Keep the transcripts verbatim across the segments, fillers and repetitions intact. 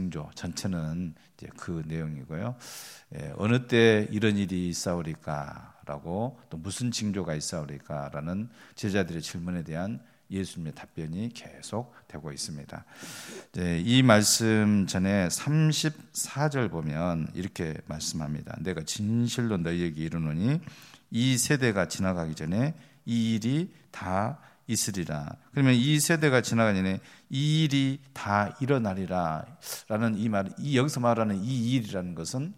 징조 전체는 이제 그 내용이고요. 예, 어느 때 이런 일이 있사오리까라고 또 무슨 징조가 있사오리까라는 제자들의 질문에 대한 예수님의 답변이 계속 되고 있습니다. 네, 이 말씀 전에 삼십사 절 보면 이렇게 말씀합니다. 내가 진실로 너희에게 이르노니 이 세대가 지나가기 전에 이 일이 다 있으리라. 그러면 이 세대가 지나가기 전에 이 일이 다 일어나리라 라는 이 말, 이 여기서 말하는 이 일이라는 것은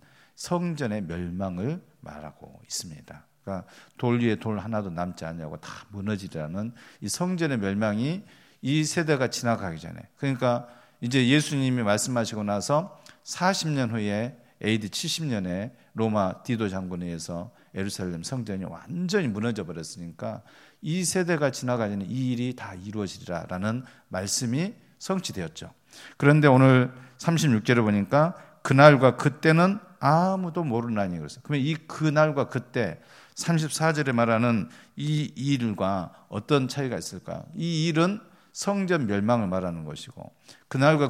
성전의 멸망을 말하고 있습니다. 그러니까 돌 위에 돌 하나도 남지 않냐고 다 무너지라는 이 성전의 멸망이 이 세대가 지나가기 전에, 그러니까 이제 예수님이 말씀하시고 나서 사십 년 후에 에이디 칠십 년에 로마 디도 장군에 의해서 예루살렘 성전이 완전히 무너져 버렸으니까 이 세대가 지나가기 전에 이 일이 다 이루어지리라라는 말씀이 성취되었죠. 그런데 오늘 삼십육 절에 보니까 그날과 그때는 아무도 모르나니 그랬어요. 그러면 이 그날과 그때 삼십사 절에 말하는 이 일과 어떤 차이가 있을까? 이 일은 성전 멸망을 말하는 것이고 그날과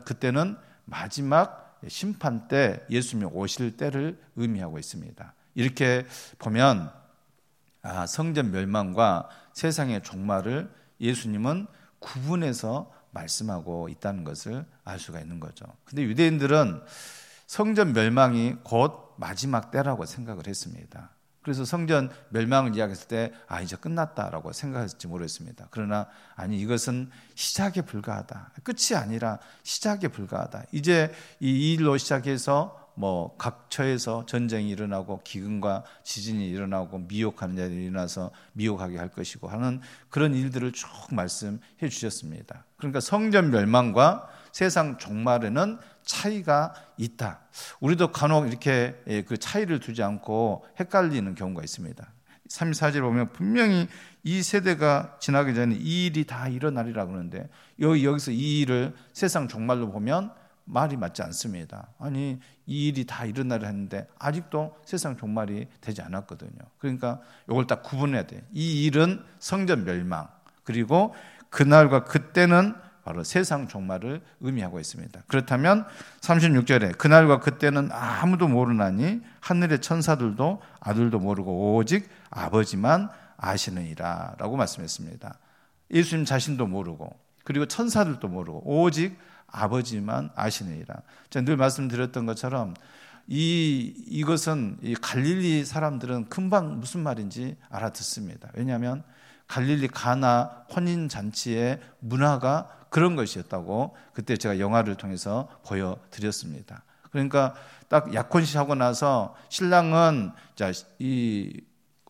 그때는 마지막 심판 때 예수님이 오실 때를 의미하고 있습니다. 이렇게 보면 아, 성전 멸망과 세상의 종말을 예수님은 구분해서 말씀하고 있다는 것을 알 수가 있는 거죠. 근데 유대인들은 성전 멸망이 곧 마지막 때라고 생각을 했습니다. 그래서 성전 멸망을 이야기했을 때 아 이제 끝났다라고 생각했을지 모르겠습니다. 그러나 아니 이것은 시작에 불과하다. 끝이 아니라 시작에 불과하다. 이제 이 일로 시작해서 뭐 각처에서 전쟁이 일어나고 기근과 지진이 일어나고 미혹하는 일이 일어나서 미혹하게 할 것이고 하는 그런 일들을 쭉 말씀해 주셨습니다. 그러니까 성전 멸망과 세상 종말에는 차이가 있다. 우리도 간혹 이렇게 그 차이를 두지 않고 헷갈리는 경우가 있습니다. 삼십사 절 보면 분명히 이 세대가 지나기 전에 이 일이 다 일어나리라 그러는데 여기, 여기서 이 일을 세상 종말로 보면 말이 맞지 않습니다. 아니 이 일이 다 일어나려 했는데 아직도 세상 종말이 되지 않았거든요. 그러니까 이걸 딱 구분해야 돼요. 이 일은 성전 멸망 그리고 그날과 그때는 바로 세상 종말을 의미하고 있습니다. 그렇다면 삼십육 절에 그날과 그때는 아무도 모르나니 하늘의 천사들도 아들도 모르고 오직 아버지만 아시느니라 라고 말씀했습니다. 예수님 자신도 모르고 그리고 천사들도 모르고 오직 아버지만 아시느니라. 제가 늘 말씀드렸던 것처럼 이, 이것은 이 갈릴리 사람들은 금방 무슨 말인지 알아듣습니다. 왜냐하면 갈릴리 가나 혼인잔치의 문화가 그런 것이었다고 그때 제가 영화를 통해서 보여드렸습니다. 그러니까 딱 약혼식 하고 나서 신랑은 자, 이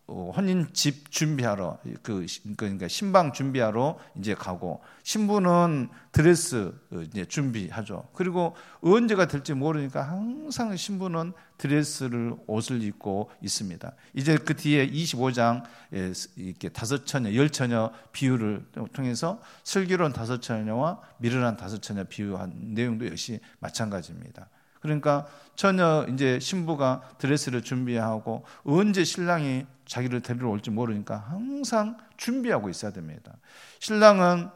혼인 집 준비하러 그 그러니까 신방 준비하러 이제 가고 신부는 드레스 이제 준비하죠. 그리고 언제가 될지 모르니까 항상 신부는 드레스를 옷을 입고 있습니다. 이제 그 뒤에 이십오 장 이렇게 다섯 처녀, 열 처녀 비유를 통해서 슬기로운 다섯 처녀와 미련한 다섯 처녀 비유한 내용도 역시 마찬가지입니다. 그러니까 처녀 이제 신부가 드레스를 준비하고 언제 신랑이 자기를 데리러 올지 모르니까 항상 준비하고 있어야 됩니다. 신랑은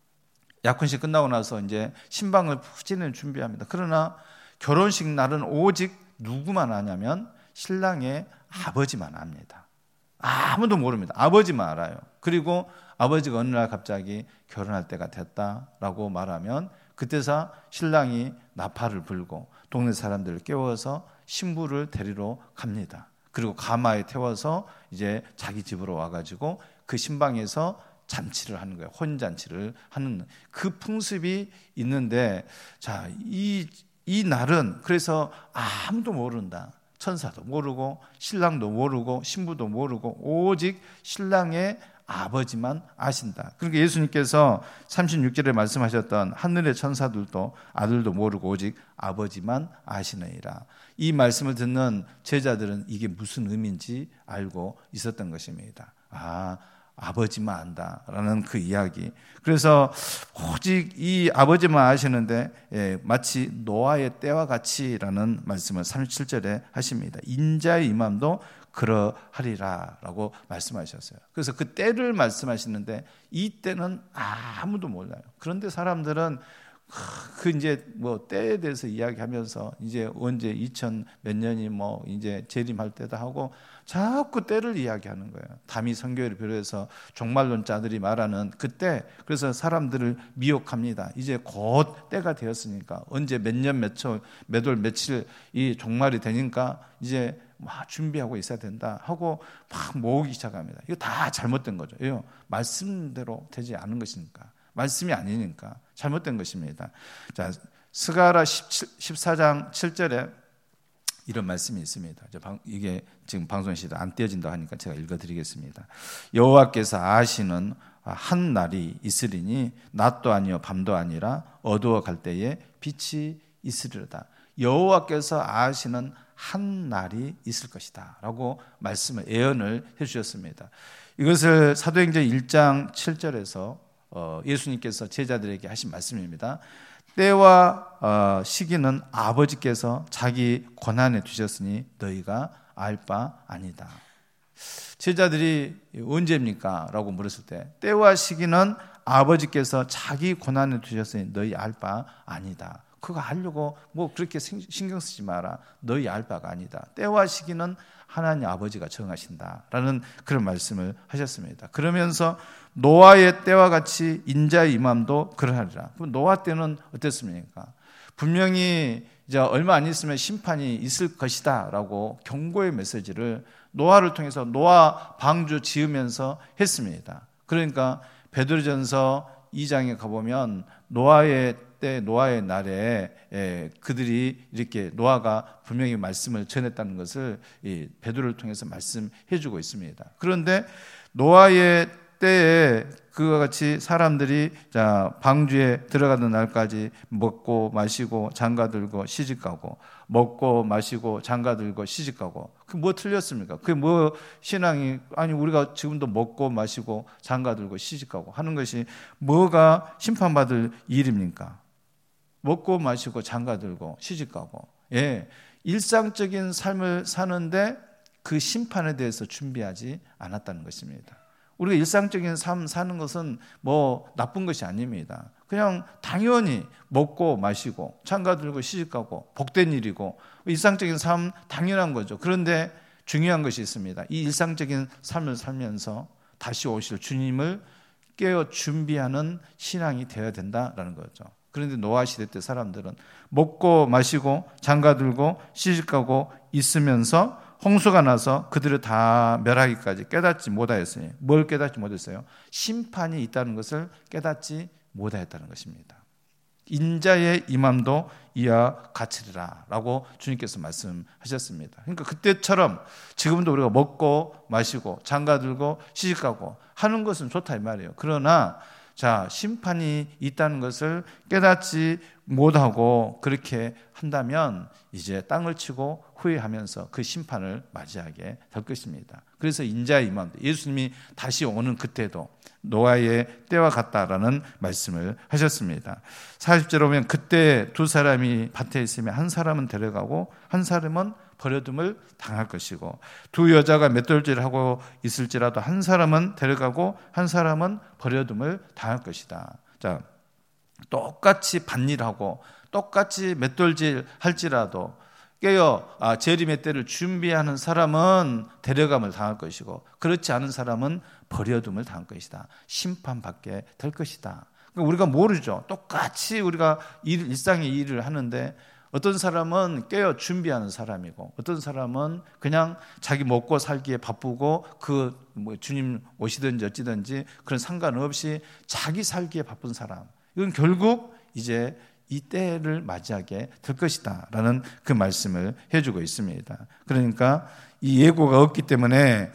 약혼식 끝나고 나서 이제 신방을 푸지는 준비합니다. 그러나 결혼식 날은 오직 누구만 아냐면 신랑의 아버지만 압니다. 아무도 모릅니다. 아버지만 알아요. 그리고 아버지가 어느 날 갑자기 결혼할 때가 됐다라고 말하면 그때서 신랑이 나팔을 불고 동네 사람들을 깨워서 신부를 데리러 갑니다. 그리고 가마에 태워서 이제 자기 집으로 와가지고 그 신방에서 잔치를 하는 거예요. 혼잔치를 하는 그 풍습이 있는데, 자, 이, 이 날은 그래서 아무도 모른다. 천사도 모르고 신랑도 모르고 신부도 모르고 오직 신랑의 아버지만 아신다. 그러니까 예수님께서 삼십육 절에 말씀하셨던 하늘의 천사들도 아들도 모르고 오직 아버지만 아시느니라. 이 말씀을 듣는 제자들은 이게 무슨 의미인지 알고 있었던 것입니다. 아, 아버지만 안다라는 그 이야기. 그래서 오직 이 아버지만 아시는데 예, 마치 노아의 때와 같이라는 말씀을 삼십칠 절에 하십니다. 인자의 임함도 그러하리라 라고 말씀하셨어요. 그래서 그 때를 말씀하시는데 이 때는 아무도 몰라요. 그런데 사람들은 그 이제 뭐 때에 대해서 이야기하면서 이제 언제 이천 몇 년이 뭐 이제 재림할 때다 하고 자꾸 때를 이야기하는 거예요. 담이 선교회를 비롯해서 종말론자들이 말하는 그때, 그래서 사람들을 미혹합니다. 이제 곧 때가 되었으니까 언제 몇 년 몇 초 몇 월 며칠 이 종말이 되니까 이제 막 준비하고 있어야 된다 하고 막 모으기 시작합니다. 이거 다 잘못된 거죠. 이거 말씀대로 되지 않은 것이니까, 말씀이 아니니까 잘못된 것입니다. 자, 스가랴 십사 장 칠 절에 이런 말씀이 있습니다. 이게 지금 방송 시대 안 띄어진다고 하니까 제가 읽어드리겠습니다. 여호와께서 아시는 한 날이 있으리니 낮도 아니요 밤도 아니라 어두워 갈 때에 빛이 있으리로다. 여호와께서 아시는 한 날이 있을 것이다 라고 말씀을, 예언을 해주셨습니다. 이것을 사도행전 일 장 칠 절에서 예수님께서 제자들에게 하신 말씀입니다. 때와 시기는 아버지께서 자기 권한에 두셨으니 너희가 알 바 아니다. 제자들이 언제입니까? 라고 물었을 때 때와 시기는 아버지께서 자기 권한에 두셨으니 너희 알 바 아니다. 그거 알려고 뭐 그렇게 신경 쓰지 마라. 너희 알 바가 아니다. 때와 시기는 하나님 아버지가 정하신다라는 그런 말씀을 하셨습니다. 그러면서 노아의 때와 같이 인자의 임함도 그러하리라. 그럼 노아 때는 어땠습니까? 분명히 이제 얼마 안 있으면 심판이 있을 것이다라고 경고의 메시지를 노아를 통해서 노아 방주 지으면서 했습니다. 그러니까 베드로전서 이 장에 가보면 노아의 때, 노아의 날에 예, 그들이 이렇게 노아가 분명히 말씀을 전했다는 것을 이 베드로를 통해서 말씀해주고 있습니다. 그런데 노아의 때에 그와 같이 사람들이 자 방주에 들어가는 날까지 먹고 마시고 장가들고 시집가고 먹고 마시고 장가들고 시집가고 그 뭐 틀렸습니까? 그게 뭐 신앙이 아니 우리가 지금도 먹고 마시고 장가들고 시집가고 하는 것이 뭐가 심판받을 일입니까? 먹고 마시고 장가들고 시집가고 예 일상적인 삶을 사는데 그 심판에 대해서 준비하지 않았다는 것입니다. 우리가 일상적인 삶 사는 것은 뭐 나쁜 것이 아닙니다. 그냥 당연히 먹고 마시고 장가들고 시집가고 복된 일이고 일상적인 삶 당연한 거죠. 그런데 중요한 것이 있습니다. 이 일상적인 삶을 살면서 다시 오실 주님을 깨어 준비하는 신앙이 되어야 된다라는 거죠. 그런데 노아 시대 때 사람들은 먹고 마시고 장가들고 시집가고 있으면서 홍수가 나서 그들을 다 멸하기까지 깨닫지 못하였으니 뭘 깨닫지 못했어요? 심판이 있다는 것을 깨닫지 못하였다는 것입니다. 인자의 임함도 이와 같으리라 라고 주님께서 말씀하셨습니다. 그러니까 그때처럼 지금도 우리가 먹고 마시고 장가들고 시집가고 하는 것은 좋다 이 말이에요. 그러나 자 심판이 있다는 것을 깨닫지 못하고 그렇게 한다면 이제 땅을 치고 후회하면서 그 심판을 맞이하게 될 것입니다. 그래서 인자의 임함도 예수님이 다시 오는 그때도 노아의 때와 같다라는 말씀을 하셨습니다. 사십 절에 보면 그때 두 사람이 밭에 있으면 한 사람은 데려가고 한 사람은 버려둠을 당할 것이고 두 여자가 맷돌질을 하고 있을지라도 한 사람은 데려가고 한 사람은 버려둠을 당할 것이다. 자, 똑같이 밭일하고 똑같이 맷돌질 할지라도 깨어 아, 재림의 때를 준비하는 사람은 데려감을 당할 것이고 그렇지 않은 사람은 버려둠을 당할 것이다. 심판받게 될 것이다. 그러니까 우리가 모르죠. 똑같이 우리가 일, 일상의 일을 하는데 어떤 사람은 깨어 준비하는 사람이고 어떤 사람은 그냥 자기 먹고 살기에 바쁘고 그 뭐 주님 오시든지 어찌든지 그런 상관없이 자기 살기에 바쁜 사람. 이건 결국 이제 이 때를 맞이하게 될 것이다 라는 그 말씀을 해주고 있습니다. 그러니까 이 예고가 없기 때문에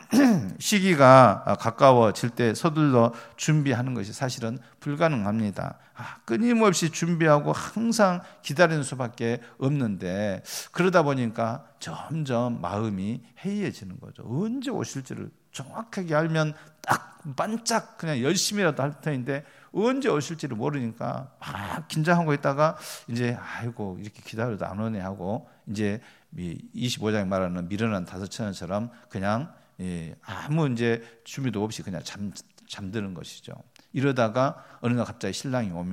시기가 가까워질 때 서둘러 준비하는 것이 사실은 불가능합니다. 아, 끊임없이 준비하고 항상 기다리는 수밖에 없는데 그러다 보니까 점점 마음이 해이해지는 거죠. 언제 오실지를 정확하게 알면 딱 반짝 그냥 열심히라도 할 터인데 언제 오실지를 모르니까 막 긴장하고 있다가 이제 아이고 이렇게 기다려도 안 오네 하고 이제 이십오 장에 말하는 미련한 다섯처녀처럼 그냥 아무 이제 준비도 없이 그냥 잠, 잠드는 것이죠. 이러다가 어느 날 갑자기 신랑이 오면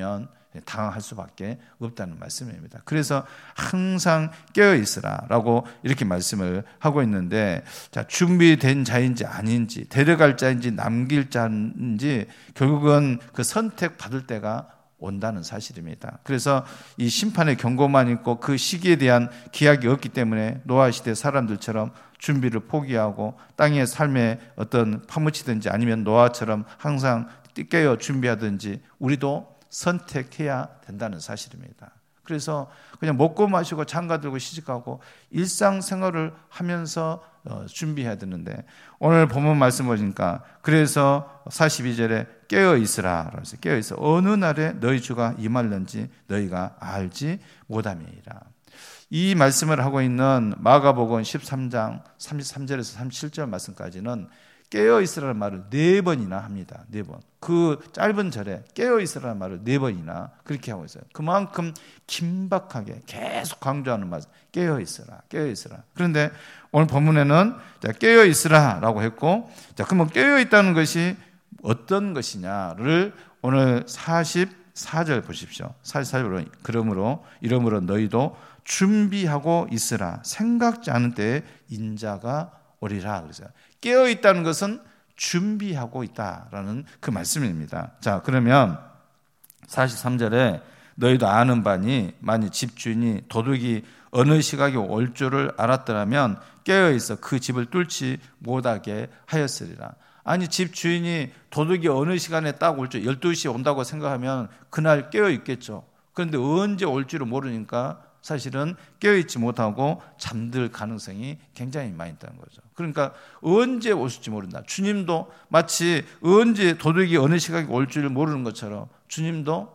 당황할 수밖에 없다는 말씀입니다. 그래서 항상 깨어 있으라라고 이렇게 말씀을 하고 있는데, 자, 준비된 자인지 아닌지, 데려갈 자인지 남길 자인지 결국은 그 선택 받을 때가 온다는 사실입니다. 그래서 이 심판의 경고만 있고 그 시기에 대한 기약이 없기 때문에 노아 시대 사람들처럼 준비를 포기하고 땅의 삶에 어떤 파묻히든지 아니면 노아처럼 항상 깨어 준비하든지 우리도 선택해야 된다는 사실입니다. 그래서 그냥 먹고 마시고 장가 들고 시집가고 일상생활을 하면서 준비해야 되는데, 오늘 본문 말씀 보니까 그래서 사십이 절에 깨어 있으라 그래서 깨어 있어 어느 날에 너희 주가 임할는지 너희가 알지 못함이니라. 이 말씀을 하고 있는 마가복음 십삼 장 삼십삼 절에서 삼십칠 절 말씀까지는 깨어 있으라는 말을 네 번이나 합니다. 네 번. 그 짧은 절에 깨어 있으라는 말을 네 번이나 그렇게 하고 있어요. 그만큼 긴박하게 계속 강조하는 말씀. 깨어 있으라, 깨어 있으라. 그런데 오늘 본문에는 깨어 있으라라고 했고, 자, 그러면 깨어 있다는 것이 어떤 것이냐를 오늘 사십사 절 보십시오. 사십사 절로 그러므로 이러므로 너희도 준비하고 있으라. 생각지 않은 때에 인자가 오리라. 그래서 깨어 있다는 것은 준비하고 있다라는 그 말씀입니다. 자, 그러면 사십삼 절에 너희도 아는 바니 만일 집주인이 도둑이 어느 시각에 올 줄을 알았더라면 깨어 있어 그 집을 뚫지 못하게 하였으리라. 아니, 집주인이 도둑이 어느 시간에 딱 올 줄, 열두 시에 온다고 생각하면 그날 깨어 있겠죠. 그런데 언제 올 줄을 모르니까 사실은 깨어있지 못하고 잠들 가능성이 굉장히 많이 있다는 거죠. 그러니까 언제 오실지 모른다. 주님도 마치 언제 도둑이 어느 시각에 올 줄을 모르는 것처럼 주님도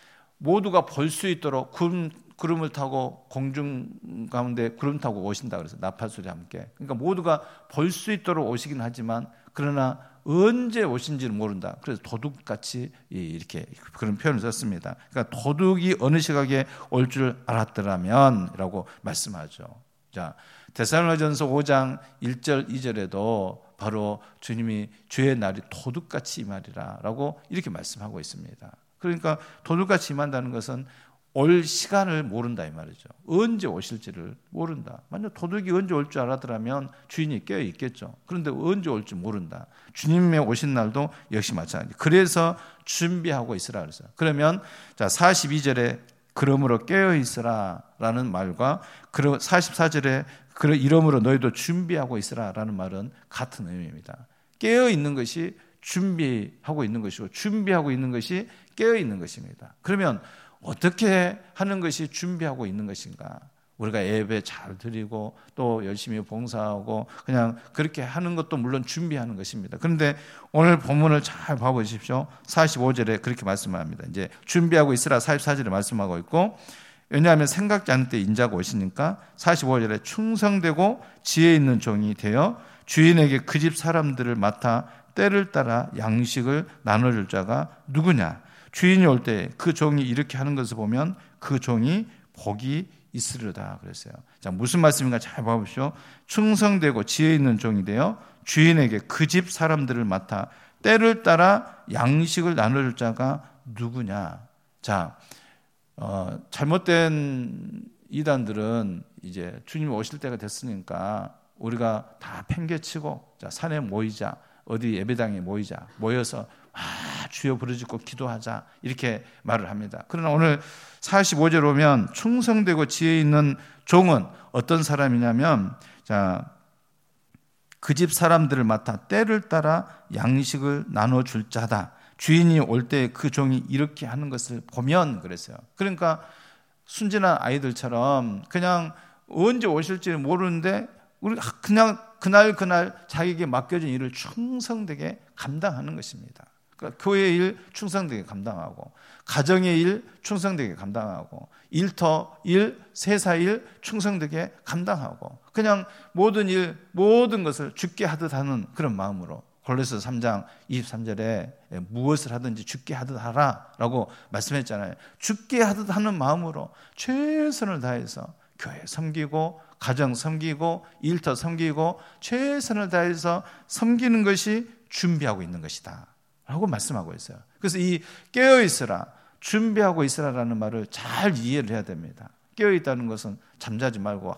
모두가 볼 수 있도록 구름, 구름을 타고 공중 가운데 구름 타고 오신다 그래서 나팔소리 함께. 그러니까 모두가 볼 수 있도록 오시긴 하지만 그러나 언제 오신지는 모른다. 그래서 도둑같이 이렇게 그런 표현을 썼습니다. 그러니까 도둑이 어느 시각에 올 줄 알았더라면 라고 말씀하죠. 자, 데살로니가전서 오 장 일 절 이 절에도 바로 주님이 주의 날이 도둑같이 임하리라 라고 이렇게 말씀하고 있습니다. 그러니까 도둑같이 임한다는 것은 올 시간을 모른다 이 말이죠. 언제 오실지를 모른다. 만약 도둑이 언제 올 줄 알았더라면 주인이 깨어 있겠죠. 그런데 언제 올 줄 모른다. 주님의 오신 날도 역시 마찬가지. 그래서 준비하고 있으라 그랬어요. 그러면 자 사십이 절에 그러므로 깨어 있으라라는 말과 사십사 절에 이러므로 너희도 준비하고 있으라라는 말은 같은 의미입니다. 깨어 있는 것이 준비하고 있는 것이고 준비하고 있는 것이 깨어 있는 것입니다. 그러면 어떻게 하는 것이 준비하고 있는 것인가? 우리가 예배 잘 드리고 또 열심히 봉사하고 그냥 그렇게 하는 것도 물론 준비하는 것입니다. 그런데 오늘 본문을 잘 봐보십시오. 사십오 절에 그렇게 말씀합니다. 이제 준비하고 있으라 사십사 절에 말씀하고 있고, 왜냐하면 생각지 않을 때 인자가 오시니까 사십오 절에 충성되고 지혜 있는 종이 되어 주인에게 그 집 사람들을 맡아 때를 따라 양식을 나눠줄 자가 누구냐? 주인이 올 때 그 종이 이렇게 하는 것을 보면 그 종이 복이 있으리로다 그랬어요. 자, 무슨 말씀인가 잘 봐보십시오. 충성되고 지혜 있는 종이 되어 주인에게 그 집 사람들을 맡아 때를 따라 양식을 나눠줄 자가 누구냐? 자, 어, 잘못된 이단들은 이제 주님 오실 때가 됐으니까 우리가 다 팽개치고 자, 산에 모이자, 어디 예배당에 모이자, 모여서 아, 주여 부르짖고 기도하자 이렇게 말을 합니다. 그러나 오늘 사십오 절 오면 충성되고 지혜 있는 종은 어떤 사람이냐면 자, 그 집 사람들을 맡아 때를 따라 양식을 나눠줄 자다. 주인이 올 때 그 종이 이렇게 하는 것을 보면 그랬어요. 그러니까 순진한 아이들처럼 그냥 언제 오실지를 모르는데 우리 그냥 그날 그날 자기에게 맡겨진 일을 충성되게 감당하는 것입니다. 그러니까 교회의 일 충성되게 감당하고 가정의 일 충성되게 감당하고 일터 일, 세사 일 충성되게 감당하고 그냥 모든 일, 모든 것을 주께 하듯 하는 그런 마음으로 골로새 삼 장 이십삼 절에 무엇을 하든지 주께 하듯 하라라고 말씀했잖아요. 주께 하듯 하는 마음으로 최선을 다해서 교회 섬기고 가정 섬기고 일터 섬기고 최선을 다해서 섬기는 것이 준비하고 있는 것이다 라고 말씀하고 있어요. 그래서 이 깨어있으라, 준비하고 있으라라는 말을 잘 이해를 해야 됩니다. 깨어있다는 것은 잠자지 말고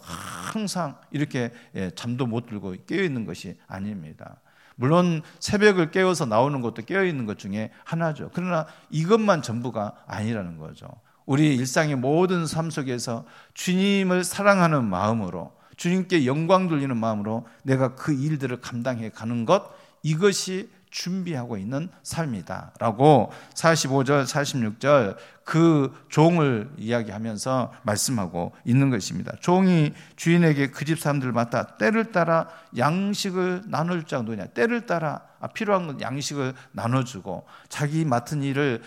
항상 이렇게 잠도 못 들고 깨어있는 것이 아닙니다. 물론 새벽을 깨워서 나오는 것도 깨어있는 것 중에 하나죠. 그러나 이것만 전부가 아니라는 거죠. 우리 일상의 모든 삶 속에서 주님을 사랑하는 마음으로, 주님께 영광 돌리는 마음으로 내가 그 일들을 감당해 가는 것, 이것이 준비하고 있는 삶이다 라고 사십오 절 사십육 절 그 종을 이야기하면서 말씀하고 있는 것입니다. 종이 주인에게 그 집 사람들을 맡아 때를 따라 양식을 나눌 정도냐, 때를 따라 필요한 건 양식을 나눠주고 자기 맡은 일을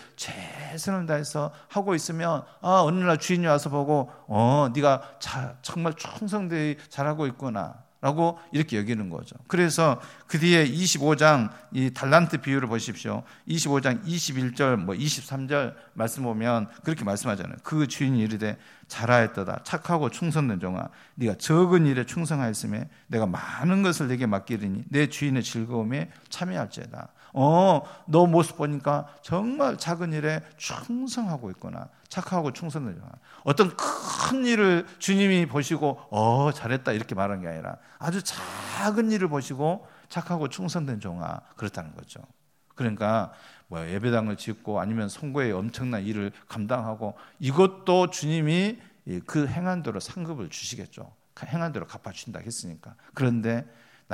최선을 다해서 하고 있으면 아, 어느 날 주인이 와서 보고 어 네가 자, 정말 충성되게 잘하고 있구나 라고 이렇게 여기는 거죠. 그래서 그 뒤에 이십오 장 이 달란트 비유를 보십시오. 이십오 장 이십일 절 뭐 이십삼 절 말씀 보면 그렇게 말씀하잖아요. 그 주인이 이르되 잘하였도다 착하고 충성된 종아, 네가 적은 일에 충성하였음에 내가 많은 것을 네게 맡기리니 내 주인의 즐거움에 참여할지어다. 어, 너 모습 보니까 정말 작은 일에 충성하고 있구나. 착하고 충성된 종아. 어떤 큰 일을 주님이 보시고 어 잘했다 이렇게 말한 게 아니라 아주 작은 일을 보시고 착하고 충성된 종아, 그렇다는 거죠. 그러니까 뭐 예배당을 짓고 아니면 선교의 엄청난 일을 감당하고 이것도 주님이 그 행한 대로 상급을 주시겠죠. 행한 대로 갚아주신다 했으니까. 그런데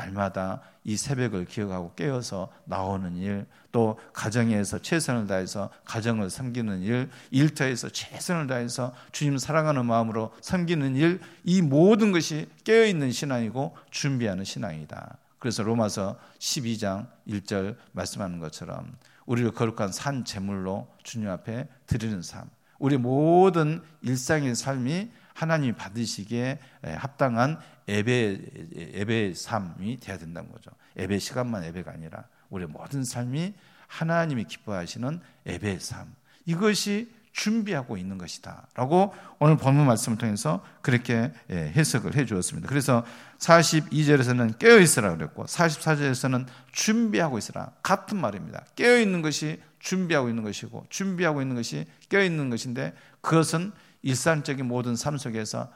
날마다 이 새벽을 기억하고 깨어서 나오는 일, 또 가정에서 최선을 다해서 가정을 섬기는 일, 일터에서 최선을 다해서 주님 사랑하는 마음으로 섬기는 일, 이 모든 것이 깨어있는 신앙이고 준비하는 신앙이다. 그래서 로마서 십이 장 일 절 말씀하는 것처럼 우리를 거룩한 산 제물로 주님 앞에 드리는 삶, 우리 모든 일상의 삶이 하나님이 받으시기에 합당한 예배, 예배의 삶이 되어야 된다는 거죠. 예배 시간만 예배가 아니라 우리의 모든 삶이 하나님이 기뻐하시는 예배의 삶, 이것이 준비하고 있는 것이다 라고 오늘 본문 말씀을 통해서 그렇게 해석을 해 주었습니다. 그래서 사십이 절에서는 깨어있으라 그랬고 사십사 절에서는 준비하고 있으라, 같은 말입니다. 깨어있는 것이 준비하고 있는 것이고 준비하고 있는 것이 깨어있는 것인데, 그것은 일상적인 모든 삶 속에서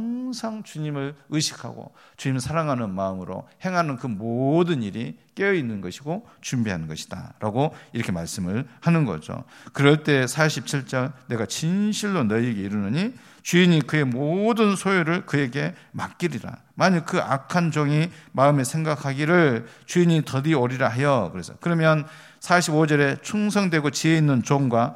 항상 주님을 의식하고 주님을 사랑하는 마음으로 행하는 그 모든 일이 깨어있는 것이고 준비하는 것이다 라고 이렇게 말씀을 하는 거죠. 그럴 때 사십칠 절 내가 진실로 너희에게 이르노니 주인이 그의 모든 소유를 그에게 맡기리라. 만약 그 악한 종이 마음에 생각하기를 주인이 더디 오리라 하여, 그래서 그러면 사십오 절에 충성되고 지혜 있는 종과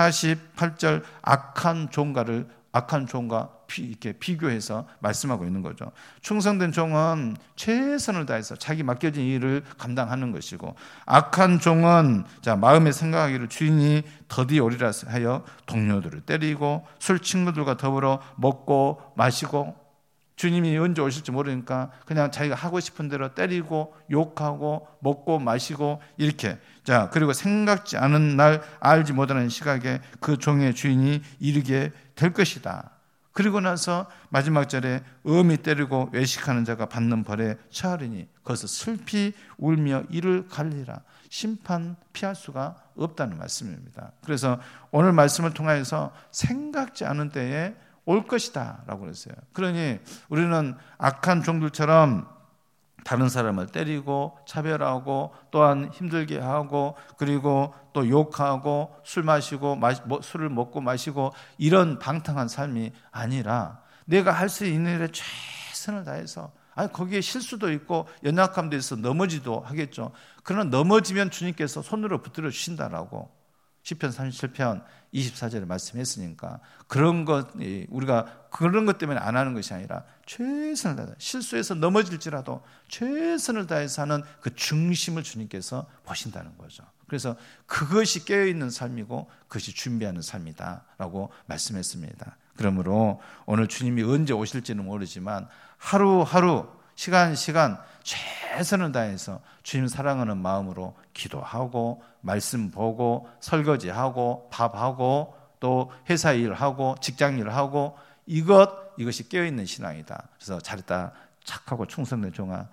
사십팔 절 악한 종과를 악한 종과 이렇게 비교해서 말씀하고 있는 거죠. 충성된 종은 최선을 다해서 자기 맡겨진 일을 감당하는 것이고, 악한 종은 자 마음에 생각하기를 주인이 더디 오리라 하여 동료들을 때리고 술 친구들과 더불어 먹고 마시고, 주님이 언제 오실지 모르니까 그냥 자기가 하고 싶은 대로 때리고 욕하고 먹고 마시고 이렇게, 자 그리고 생각지 않은 날 알지 못하는 시각에 그 종의 주인이 이르게 될 것이다. 그리고 나서 마지막 절에 엄히 때리고 외식하는 자가 받는 벌에 처하리니 거기서 슬피 울며 이를 갈리라. 심판 피할 수가 없다는 말씀입니다. 그래서 오늘 말씀을 통해서 생각지 않은 때에 올 것이다 라고 그랬어요. 그러니 우리는 악한 종들처럼 다른 사람을 때리고 차별하고 또한 힘들게 하고 그리고 또 욕하고 술 마시고 마시, 뭐, 술을 먹고 마시고 이런 방탕한 삶이 아니라 내가 할 수 있는 일에 최선을 다해서, 아니 거기에 실수도 있고 연약함도 있어 넘어지도 하겠죠. 그러나 넘어지면 주님께서 손으로 붙들어 주신다라고 시편 삼십칠 편 이십사 절에 말씀했으니까, 그런 것 우리가 그런 것 때문에 안 하는 것이 아니라 최선을 다해서 실수해서 넘어질지라도 최선을 다해서 하는 그 중심을 주님께서 보신다는 거죠. 그래서 그것이 깨어있는 삶이고 그것이 준비하는 삶이다라고 말씀했습니다. 그러므로 오늘 주님이 언제 오실지는 모르지만 하루하루 시간 시간 최선을 다해서 주님 사랑하는 마음으로 기도하고 말씀 보고 설거지하고 밥하고 또 회사 일하고 직장 일하고 이것 이것이 깨어있는 신앙이다. 그래서 잘했다, 착하고 충성된 종아,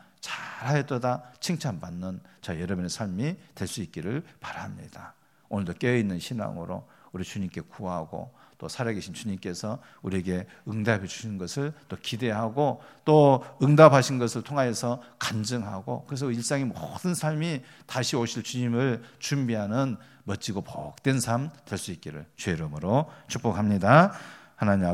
잘하였도다 칭찬받는 저 여러분의 삶이 될 수 있기를 바랍니다. 오늘도 깨어있는 신앙으로 우리 주님께 구하고 또 살아계신 주님께서 우리에게 응답해 주시는 것을 또 기대하고 또 응답하신 것을 통하여서 간증하고 그래서 일상의 모든 삶이 다시 오실 주님을 준비하는 멋지고 복된 삶 될 수 있기를 주의 이름으로 축복합니다. 하나님